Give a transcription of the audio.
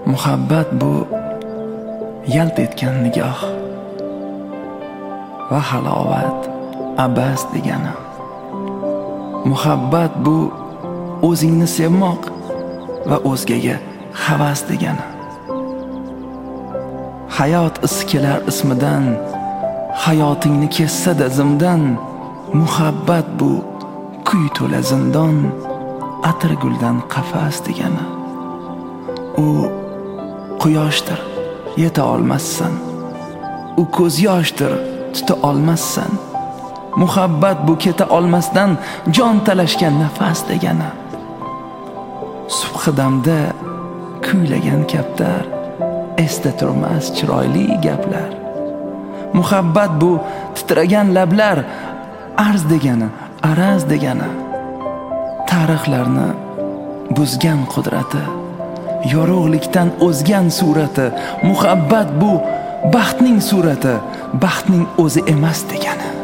Muhabbat bu yalt etgan nigoh va halovat abas degani. Muhabbat bu o'zingni sevmoq va o'zgaga havas degani. Hayot isi kelar ismidan, hayotingni kessa-da zimdan. Muhabbat bu kuy to'la zindon, atir guldan qafas degani. U quyoshdir, yeta olmassan. U ko'z yoshdir, tuta olmassan. Muhabbat bu keta olmasdan jon talashgan nafas degani. Subhidamda kuylagan kaptar, esda turmas chiroyli gaplar. Muhabbat bu titragan lablar, arz degani, araz degani. Tarixlarni buzgan qudrati, yorug'likdan o'zgan surati. Muhabbat bu baxtning surati, baxtning o'zi emas degani.